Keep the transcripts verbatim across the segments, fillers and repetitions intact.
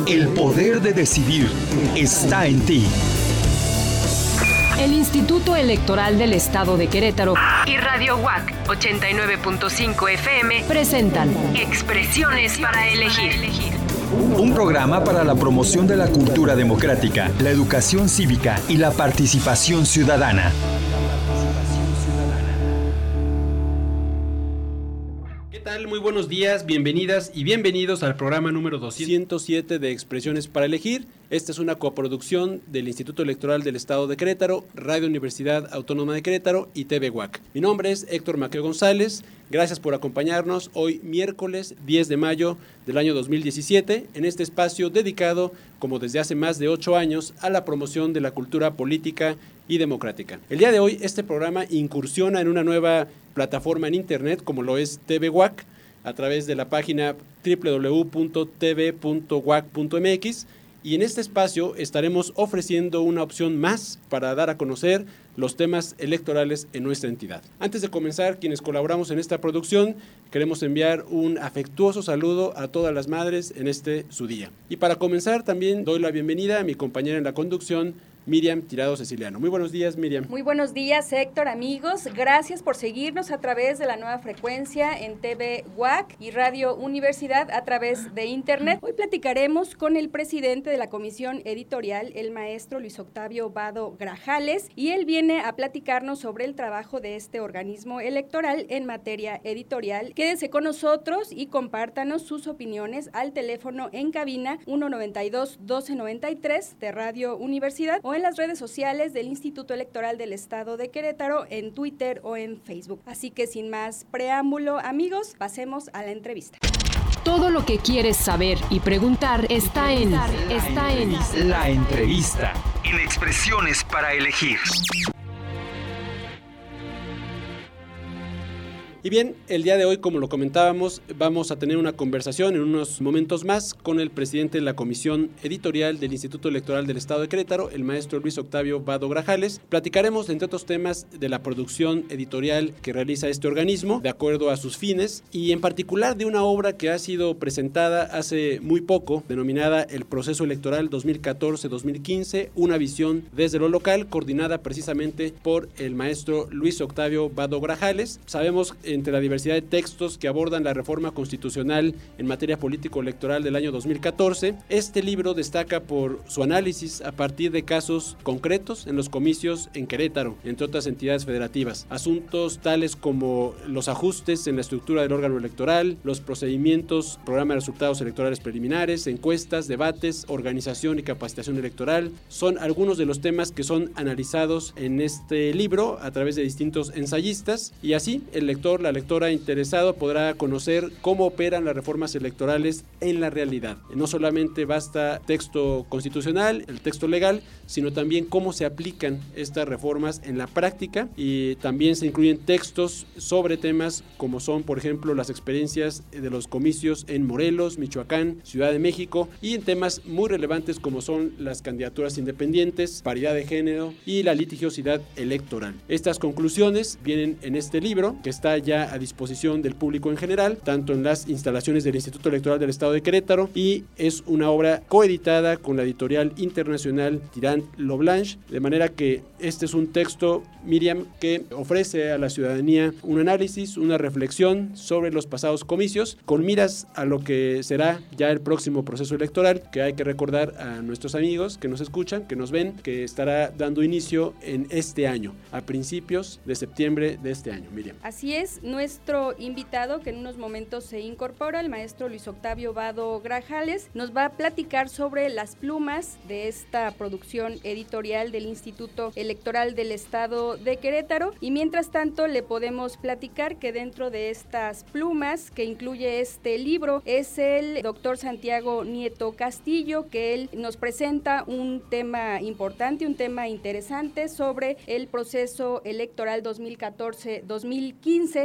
El poder de decidir está en ti. El Instituto Electoral del Estado de Querétaro y Radio U A C ochenta y nueve punto cinco F M presentan Expresiones para elegir. Un programa para la promoción de la cultura democrática, la educación cívica y la participación ciudadana. ¿Qué tal? Muy buenos días, bienvenidas y bienvenidos al programa número doscientos siete de Expresiones para elegir. Esta es una coproducción del Instituto Electoral del Estado de Querétaro, Radio Universidad Autónoma de Querétaro y T V U A C. Mi nombre es Héctor Maqueo González. Gracias por acompañarnos hoy miércoles diez de mayo del año dos mil diecisiete en este espacio dedicado, como desde hace más de ocho años, a la promoción de la cultura política y democrática. El día de hoy este programa incursiona en una nueva plataforma en internet como lo es T V U A C a través de la página doble u doble u doble u punto t v punto u a c punto m x y en este espacio estaremos ofreciendo una opción más para dar a conocer los temas electorales en nuestra entidad. Antes de comenzar, quienes colaboramos en esta producción, queremos enviar un afectuoso saludo a todas las madres en este su día. Y para comenzar también doy la bienvenida a mi compañera en la conducción, Miriam Tirado Ceciliano. Muy buenos días, Miriam. Muy buenos días, Héctor, amigos. Gracias por seguirnos a través de la nueva frecuencia en T V U A C y Radio Universidad a través de Internet. Hoy platicaremos con el presidente de la Comisión Editorial, el maestro Luis Octavio Vado Grajales, y él viene a platicarnos sobre el trabajo de este organismo electoral en materia editorial. Quédense con nosotros y compártanos sus opiniones al teléfono en cabina uno noventa y dos, doce noventa y tres de Radio Universidad o en las redes sociales del Instituto Electoral del Estado de Querétaro, en Twitter o en Facebook. Así que sin más preámbulo, amigos, pasemos a la entrevista. Todo lo que quieres saber y preguntar está en, está en La entrevista en Expresiones para elegir. Y bien, el día de hoy, como lo comentábamos, vamos a tener una conversación en unos momentos más con el presidente de la Comisión Editorial del Instituto Electoral del Estado de Querétaro, el maestro Luis Octavio Vado Grajales. Platicaremos, entre otros temas, de la producción editorial que realiza este organismo, de acuerdo a sus fines, y en particular de una obra que ha sido presentada hace muy poco, denominada El Proceso Electoral dos mil catorce dos mil quince, una visión desde lo local, coordinada precisamente por el maestro Luis Octavio Vado Grajales. Sabemos entre la diversidad de textos que abordan la reforma constitucional en materia político-electoral del año dos mil catorce, este libro destaca por su análisis a partir de casos concretos en los comicios en Querétaro, entre otras entidades federativas. Asuntos tales como los ajustes en la estructura del órgano electoral, los procedimientos, programa de resultados electorales preliminares, encuestas, debates, organización y capacitación electoral, son algunos de los temas que son analizados en este libro a través de distintos ensayistas, y así el lector, la lectora interesado podrá conocer cómo operan las reformas electorales en la realidad. No solamente basta texto constitucional, el texto legal, sino también cómo se aplican estas reformas en la práctica, y también se incluyen textos sobre temas como son, por ejemplo, las experiencias de los comicios en Morelos, Michoacán, Ciudad de México, y en temas muy relevantes como son las candidaturas independientes, paridad de género y la litigiosidad electoral. Estas conclusiones vienen en este libro, que está ya a disposición del público en general, tanto en las instalaciones del Instituto Electoral del Estado de Querétaro, y es una obra coeditada con la editorial internacional Tirant-Loblanche, de manera que este es un texto, Miriam, que ofrece a la ciudadanía un análisis, una reflexión sobre los pasados comicios, con miras a lo que será ya el próximo proceso electoral, que hay que recordar a nuestros amigos que nos escuchan, que nos ven, que estará dando inicio en este año, a principios de septiembre de este año, Miriam. Así es, nuestro invitado, que en unos momentos se incorpora, el maestro Luis Octavio Vado Grajales, nos va a platicar sobre las plumas de esta producción editorial del Instituto Electoral del Estado de Querétaro, y mientras tanto le podemos platicar que dentro de estas plumas que incluye este libro es el doctor Santiago Nieto Castillo, que él nos presenta un tema importante, un tema interesante sobre el proceso electoral dos mil catorce dos mil quince,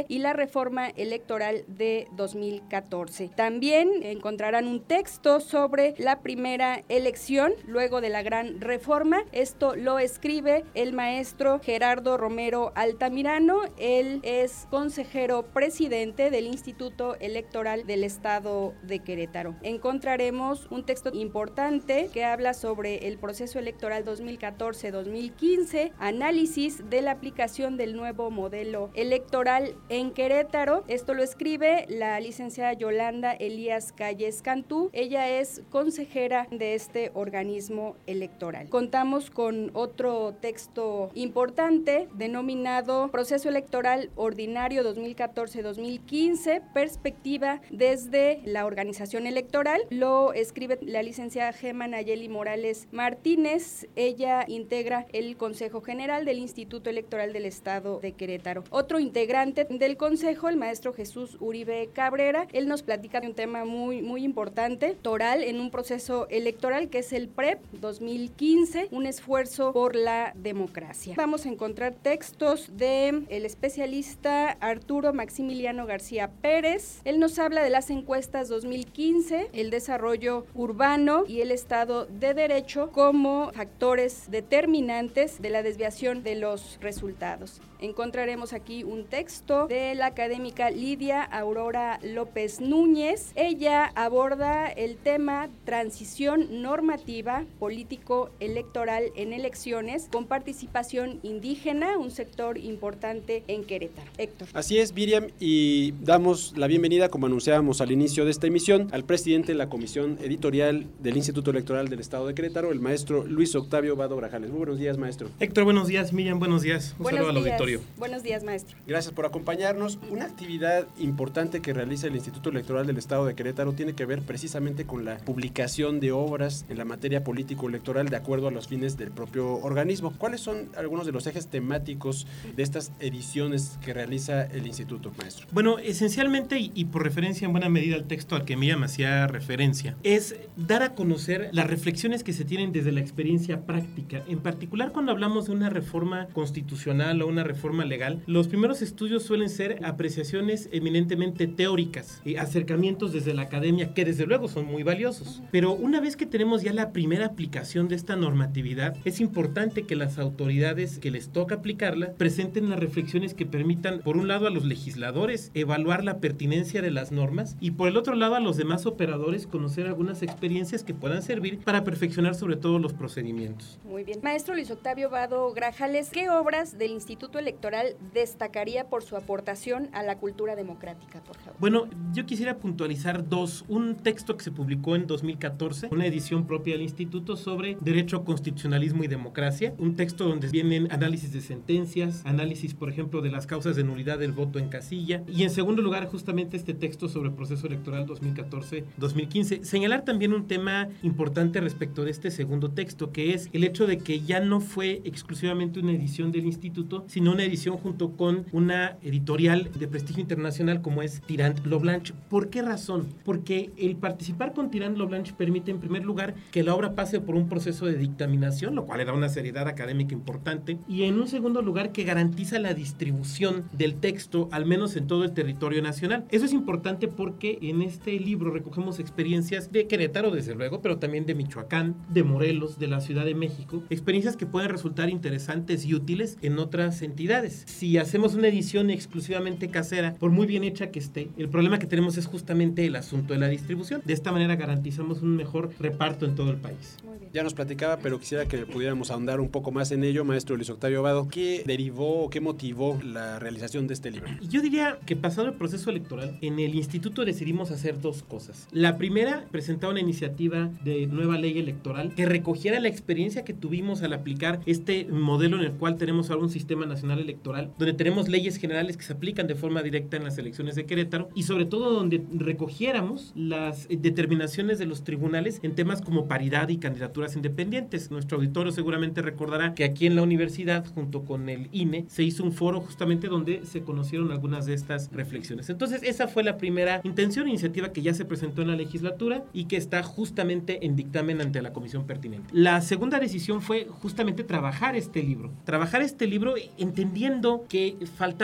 quince y la reforma electoral de dos mil catorce. También encontrarán un texto sobre la primera elección luego de la gran reforma. Esto lo escribe el maestro Gerardo Romero Altamirano. Él es consejero presidente del Instituto Electoral del Estado de Querétaro. Encontraremos un texto importante que habla sobre el proceso electoral dos mil catorce dos mil quince, análisis de la aplicación del nuevo modelo electoral en Querétaro. Esto lo escribe la licenciada Yolanda Elías Calles Cantú. Ella es consejera de este organismo electoral. Contamos con otro texto importante denominado Proceso Electoral Ordinario dos mil catorce dos mil quince, perspectiva desde la organización electoral. Lo escribe la licenciada Gema Nayeli Morales Martínez. Ella integra el Consejo General del Instituto Electoral del Estado de Querétaro. Otro integrante del Consejo, el maestro Jesús Uribe Cabrera. Él nos platica de un tema muy, muy importante, toral en un proceso electoral que es el P R E P dos mil quince, un esfuerzo por la democracia. Vamos a encontrar textos de el especialista Arturo Maximiliano García Pérez. Él nos habla de las encuestas dos mil quince, el desarrollo urbano y el Estado de Derecho como factores determinantes de la desviación de los resultados. Encontraremos aquí un texto de la académica Lidia Aurora López Núñez. Ella aborda el tema transición normativa político-electoral en elecciones con participación indígena, un sector importante en Querétaro. Héctor. Así es, Miriam, y damos la bienvenida, como anunciábamos al inicio de esta emisión, al presidente de la Comisión Editorial del Instituto Electoral del Estado de Querétaro, el maestro Luis Octavio Vado Grajales. Muy buenos días, maestro. Héctor, buenos días. Miriam, buenos días. Un buenos saludo días. al auditorio. Buenos días, maestro. Gracias por acompañarnos. Una actividad importante que realiza el Instituto Electoral del Estado de Querétaro tiene que ver precisamente con la publicación de obras en la materia político-electoral de acuerdo a los fines del propio organismo. ¿Cuáles son algunos de los ejes temáticos de estas ediciones que realiza el instituto, maestro? Bueno, esencialmente, y, y por referencia en buena medida al texto al que Miriam hacía referencia, es dar a conocer las reflexiones que se tienen desde la experiencia práctica. En particular, cuando hablamos de una reforma constitucional o una reforma legal, los primeros estudios suelen ser apreciaciones eminentemente teóricas, eh, acercamientos desde la academia, que desde luego son muy valiosos. Pero una vez que tenemos ya la primera aplicación de esta normatividad, es importante que las autoridades que les toca aplicarla presenten las reflexiones que permitan, por un lado, a los legisladores evaluar la pertinencia de las normas y por el otro lado a los demás operadores conocer algunas experiencias que puedan servir para perfeccionar sobre todo los procedimientos. Muy bien. Maestro Luis Octavio Vado Grajales, ¿qué obras del Instituto Electoral destacaría por su aportación a la cultura democrática, por favor? Bueno, yo quisiera puntualizar dos. Un texto que se publicó en dos mil catorce, una edición propia del Instituto sobre Derecho, Constitucionalismo y Democracia, un texto donde vienen análisis de sentencias, análisis, por ejemplo, de las causas de nulidad del voto en casilla, y en segundo lugar, justamente este texto sobre el proceso electoral dos mil catorce dos mil quince. Señalar también un tema importante respecto de este segundo texto, que es el hecho de que ya no fue exclusivamente una edición del Instituto, sino una edición junto con una editorial de prestigio internacional como es Tirant-Loblanche. ¿Por qué razón? Porque el participar con Tirant-Loblanche permite, en primer lugar, que la obra pase por un proceso de dictaminación, lo cual le da una seriedad académica importante, y en un segundo lugar, que garantiza la distribución del texto, al menos en todo el territorio nacional. Eso es importante porque en este libro recogemos experiencias de Querétaro, desde luego, pero también de Michoacán, de Morelos, de la Ciudad de México, experiencias que pueden resultar interesantes y útiles en otras entidades. Si hacemos una edición exclusivamente casera, por muy bien hecha que esté, el problema que tenemos es justamente el asunto de la distribución. De esta manera garantizamos un mejor reparto en todo el país. Ya nos platicaba, pero quisiera que pudiéramos ahondar un poco más en ello, maestro Luis Octavio Vado. ¿Qué derivó o qué motivó la realización de este libro? Yo diría que pasado el proceso electoral, en el instituto decidimos hacer dos cosas. La primera, presentar una iniciativa de nueva ley electoral que recogiera la experiencia que tuvimos al aplicar este modelo en el cual tenemos ahora un sistema nacional electoral, donde tenemos leyes generales que se aplican de forma directa en las elecciones de Querétaro, y sobre todo donde recogiéramos las determinaciones de los tribunales en temas como paridad y candidaturas independientes. Nuestro auditorio seguramente recordará que aquí en la universidad, junto con el I N E, se hizo un foro justamente donde se conocieron algunas de estas reflexiones. Entonces, esa fue la primera intención, iniciativa que ya se presentó en la legislatura y que está justamente en dictamen ante la comisión pertinente. La segunda decisión fue justamente trabajar este libro. Trabajar este libro entendiendo que faltaba un texto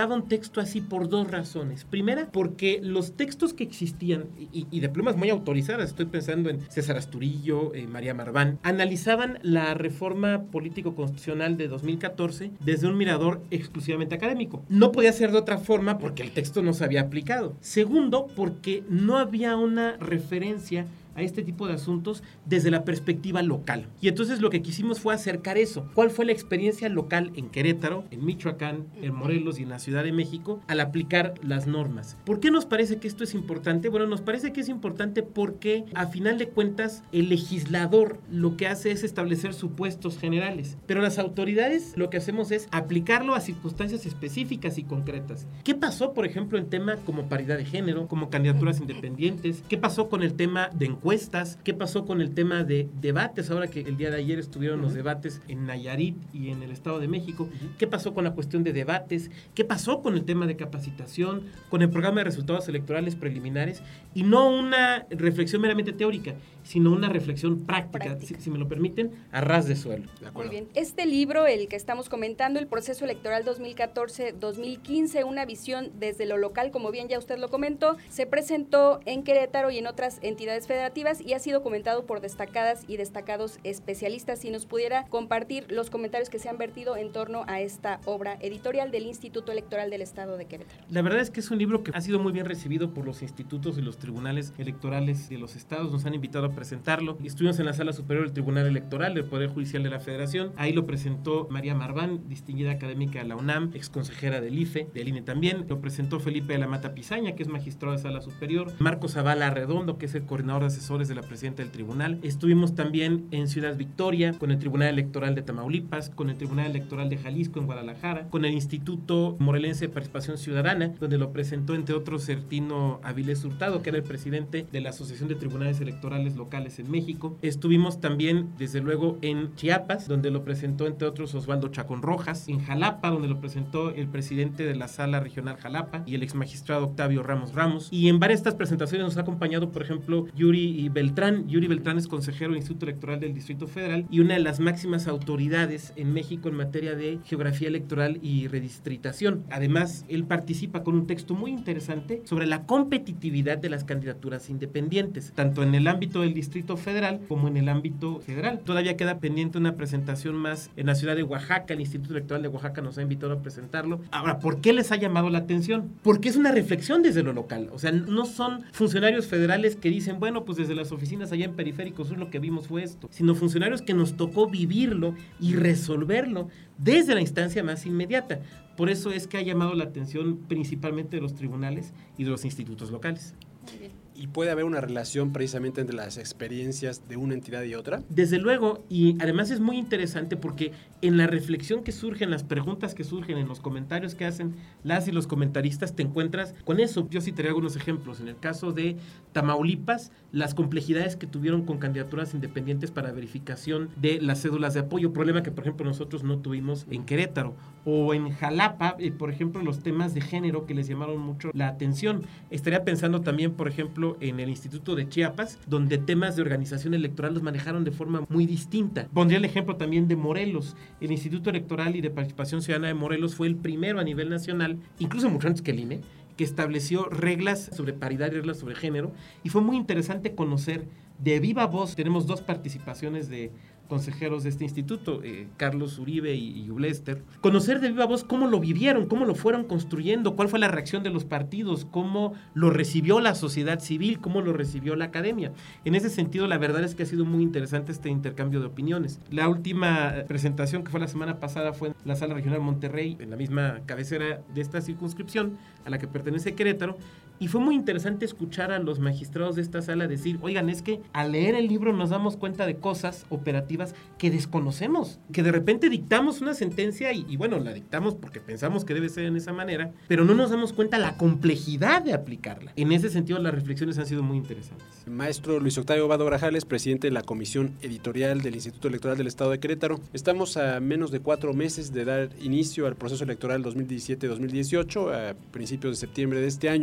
texto así por dos razones. Primera, porque los textos que existían, y, y de plumas muy autorizadas, estoy pensando en César Asturillo, eh, María Marván, analizaban la reforma político-constitucional de dos mil catorce desde un mirador exclusivamente académico. No podía ser de otra forma porque el texto no se había aplicado. Segundo, porque no había una referencia a este tipo de asuntos desde la perspectiva local. Y entonces lo que quisimos fue acercar eso. ¿Cuál fue la experiencia local en Querétaro, en Michoacán, en Morelos y en la Ciudad de México al aplicar las normas? ¿Por qué nos parece que esto es importante? Bueno, nos parece que es importante porque a final de cuentas el legislador lo que hace es establecer supuestos generales, pero las autoridades lo que hacemos es aplicarlo a circunstancias específicas y concretas. ¿Qué pasó, por ejemplo, en temas como paridad de género, como candidaturas independientes? ¿Qué pasó con el tema de encuestas? ¿Qué pasó con el tema de debates? Ahora que el día de ayer estuvieron uh-huh. los debates en Nayarit y en el Estado de México. Uh-huh. ¿Qué pasó con la cuestión de debates? ¿Qué pasó con el tema de capacitación? Con el programa de resultados electorales preliminares. Y no una reflexión meramente teórica, sino una reflexión práctica, práctica. Si, si me lo permiten, a ras de suelo. De acuerdo. Muy bien. Este libro, el que estamos comentando, el proceso electoral dos mil catorce dos mil quince, una visión desde lo local, como bien ya usted lo comentó, se presentó en Querétaro y en otras entidades federativas y ha sido comentado por destacadas y destacados especialistas. Si nos pudiera compartir los comentarios que se han vertido en torno a esta obra editorial del Instituto Electoral del Estado de Querétaro. La verdad es que es un libro que ha sido muy bien recibido por los institutos y los tribunales electorales de los estados. Nos han invitado a presentarlo. Estuvimos en la Sala Superior del Tribunal Electoral del Poder Judicial de la Federación. Ahí lo presentó María Marván, distinguida académica de la UNAM, exconsejera del I F E, del I N E también. Lo presentó Felipe de la Mata Pizaña, que es magistrado de Sala Superior. Marcos Zavala Arredondo, que es el coordinador de asesores de la presidenta del tribunal. Estuvimos también en Ciudad Victoria, con el Tribunal Electoral de Tamaulipas, con el Tribunal Electoral de Jalisco en Guadalajara, con el Instituto Morelense de Participación Ciudadana, donde lo presentó entre otros Certino Avilés Hurtado, que era el presidente de la Asociación de Tribunales Electorales Locales en México. Estuvimos también, desde luego, en Chiapas, donde lo presentó entre otros Osvaldo Chacón Rojas, en Jalapa, donde lo presentó el presidente de la Sala Regional Jalapa y el ex magistrado Octavio Ramos Ramos. Y en varias de estas presentaciones nos ha acompañado, por ejemplo, Yuri Beltrán. Yuri Beltrán es consejero del Instituto Electoral del Distrito Federal y una de las máximas autoridades en México en materia de geografía electoral y redistritación. Además, él participa con un texto muy interesante sobre la competitividad de las candidaturas independientes, tanto en el ámbito del Distrito Federal como en el ámbito federal. Todavía queda pendiente una presentación más en la ciudad de Oaxaca. El Instituto Electoral de Oaxaca nos ha invitado a presentarlo. Ahora, ¿por qué les ha llamado la atención? Porque es una reflexión desde lo local. O sea, no son funcionarios federales que dicen, bueno, pues desde las oficinas allá en Periférico Sur lo que vimos fue esto, sino funcionarios que nos tocó vivirlo y resolverlo desde la instancia más inmediata. Por eso es que ha llamado la atención principalmente de los tribunales y de los institutos locales. Muy bien. ¿Y puede haber una relación precisamente entre las experiencias de una entidad y otra? Desde luego, y además es muy interesante porque en la reflexión que surge, en las preguntas que surgen, en los comentarios que hacen las y los comentaristas, te encuentras con eso. Yo citaré algunos ejemplos. En el caso de Tamaulipas, las complejidades que tuvieron con candidaturas independientes para verificación de las cédulas de apoyo, problema que, por ejemplo, nosotros no tuvimos en Querétaro. O en Jalapa, eh, por ejemplo, los temas de género que les llamaron mucho la atención. Estaría pensando también, por ejemplo, en el Instituto de Chiapas, donde temas de organización electoral los manejaron de forma muy distinta. Pondría el ejemplo también de Morelos. El Instituto Electoral y de Participación Ciudadana de Morelos fue el primero a nivel nacional, incluso mucho antes que el I N E, que estableció reglas sobre paridad y reglas sobre género, y fue muy interesante conocer de viva voz. Tenemos dos participaciones de consejeros de este instituto, eh, Carlos Uribe y, y Ublester, conocer de viva voz cómo lo vivieron, cómo lo fueron construyendo, cuál fue la reacción de los partidos, cómo lo recibió la sociedad civil, cómo lo recibió la academia. En ese sentido, la verdad es que ha sido muy interesante este intercambio de opiniones. La última presentación, que fue la semana pasada, fue en la Sala Regional Monterrey, en la misma cabecera de esta circunscripción a la que pertenece Querétaro, y fue muy interesante escuchar a los magistrados de esta sala decir, oigan, es que al leer el libro nos damos cuenta de cosas operativas que desconocemos, que de repente dictamos una sentencia y, y bueno, la dictamos porque pensamos que debe ser en esa manera, pero no nos damos cuenta la complejidad de aplicarla. En ese sentido, las reflexiones han sido muy interesantes. Maestro Luis Octavio Vado Grajales, presidente de la Comisión Editorial del Instituto Electoral del Estado de Querétaro. Estamos a menos de cuatro meses de dar inicio al proceso electoral dos mil diecisiete dos mil dieciocho, a principios de septiembre de este año. ¿Por qué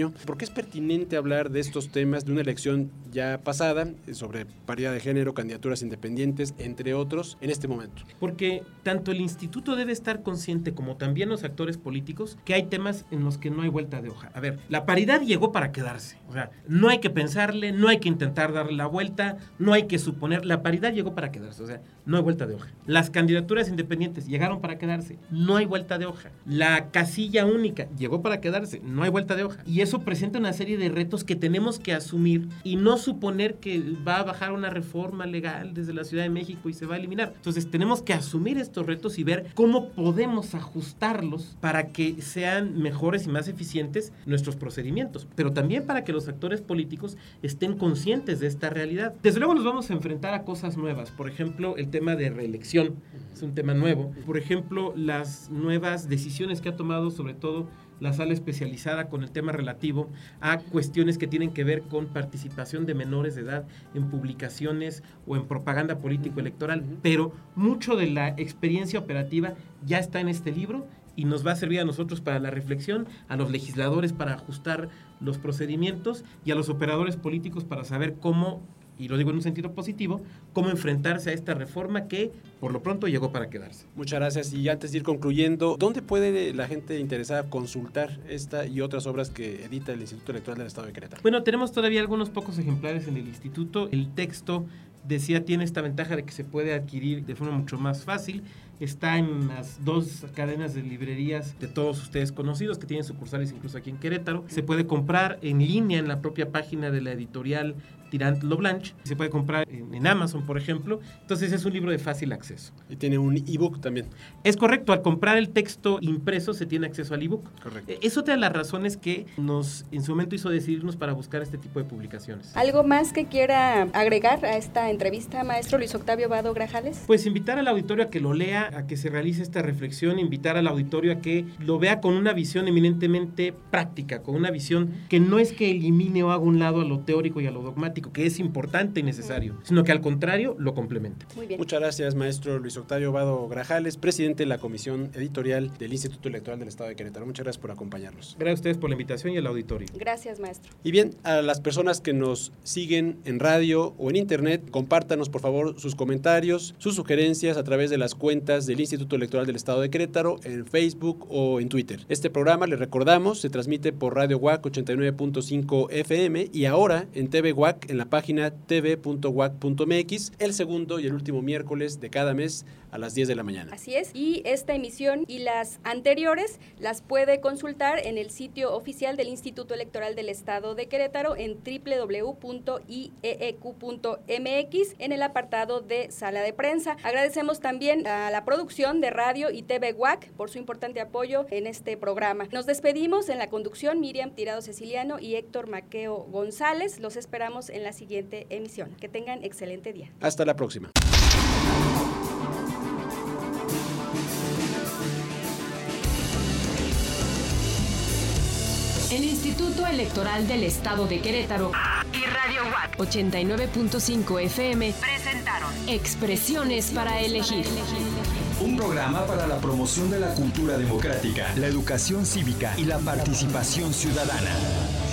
es pertinente hablar de estos temas de una elección ya pasada, sobre paridad de género, candidaturas independientes, entre otros, en este momento? Porque tanto el instituto debe estar consciente como también los actores políticos que hay temas en los que no hay vuelta de hoja. A ver, la paridad llegó para quedarse. O sea, no hay que pensarle, no hay que intentar darle la vuelta, no hay que suponer. La paridad llegó para quedarse. O sea, no hay vuelta de hoja. Las candidaturas independientes llegaron para quedarse. No hay vuelta de hoja. La casilla única llegó para quedarse. No hay vuelta de hoja. Y eso presenta una serie de retos que tenemos que asumir y no suponer que va a bajar una reforma legal desde la Ciudad de México y se va a eliminar. Entonces tenemos que asumir estos retos y ver cómo podemos ajustarlos para que sean mejores y más eficientes nuestros procedimientos, pero también para que los actores políticos estén conscientes de esta realidad. Desde luego nos vamos a enfrentar a cosas nuevas, por ejemplo, el tema de reelección es un tema nuevo, por ejemplo, las nuevas decisiones que ha tomado sobre todo la sala especializada con el tema relativo a cuestiones que tienen que ver con participación de menores de edad en publicaciones o en propaganda político-electoral, pero mucho de la experiencia operativa ya está en este libro y nos va a servir a nosotros para la reflexión, a los legisladores para ajustar los procedimientos y a los operadores políticos para saber cómo, y lo digo en un sentido positivo, cómo enfrentarse a esta reforma que por lo pronto llegó para quedarse. Muchas gracias. Y antes de ir concluyendo, ¿dónde puede la gente interesada consultar esta y otras obras que edita el Instituto Electoral del Estado de Querétaro? Bueno, tenemos todavía algunos pocos ejemplares en el instituto. El texto, decía, tiene esta ventaja de que se puede adquirir de forma mucho más fácil. Está en las dos cadenas de librerías de todos ustedes conocidos, que tienen sucursales incluso aquí en Querétaro. Se puede comprar en línea en la propia página de la editorial Tirant Lo Blanche. Se puede comprar en, en Amazon, por ejemplo. Entonces es un libro de fácil acceso. Y tiene un ebook también. Es correcto. Al comprar el texto impreso se tiene acceso al ebook. Correcto. Es otra de las razones que nos en su momento hizo decidirnos para buscar este tipo de publicaciones. ¿Algo más que quiera agregar a esta entrevista, maestro Luis Octavio Vado Grajales? Pues invitar al auditorio a que lo lea, a que se realice esta reflexión, invitar al auditorio a que lo vea con una visión eminentemente práctica, con una visión que no es que elimine o haga un lado a lo teórico y a lo dogmático, que es importante y necesario, sino que al contrario lo complementa. Muy bien. Muchas gracias, maestro Luis Octavio Vado Grajales, presidente de la Comisión Editorial del Instituto Electoral del Estado de Querétaro. Muchas gracias por acompañarnos. Gracias a ustedes por la invitación y al auditorio. Gracias, maestro. Y bien, a las personas que nos siguen en radio o en internet, compártanos por favor sus comentarios, sus sugerencias a través de las cuentas del Instituto Electoral del Estado de Querétaro en Facebook o en Twitter. Este programa, les recordamos, se transmite por Radio U A C ochenta y nueve punto cinco F M y ahora en T V U A C en la página t v punto u a c punto m x el segundo y el último miércoles de cada mes a las diez de la mañana. Así es, y esta emisión y las anteriores las puede consultar en el sitio oficial del Instituto Electoral del Estado de Querétaro en doble u doble u doble u punto i e e cu punto m x en el apartado de sala de prensa. Agradecemos también a la producción de radio y T V U A C por su importante apoyo en este programa. Nos despedimos en la conducción Miriam Tirado Ceciliano y Héctor Maqueo González. Los esperamos en la siguiente emisión. Que tengan excelente día. Hasta la próxima. El Instituto Electoral del Estado de Querétaro y Radio U A C ochenta y nueve punto cinco F M presentaron Expresiones para elegir. Un programa para la promoción de la cultura democrática, la educación cívica y la participación ciudadana.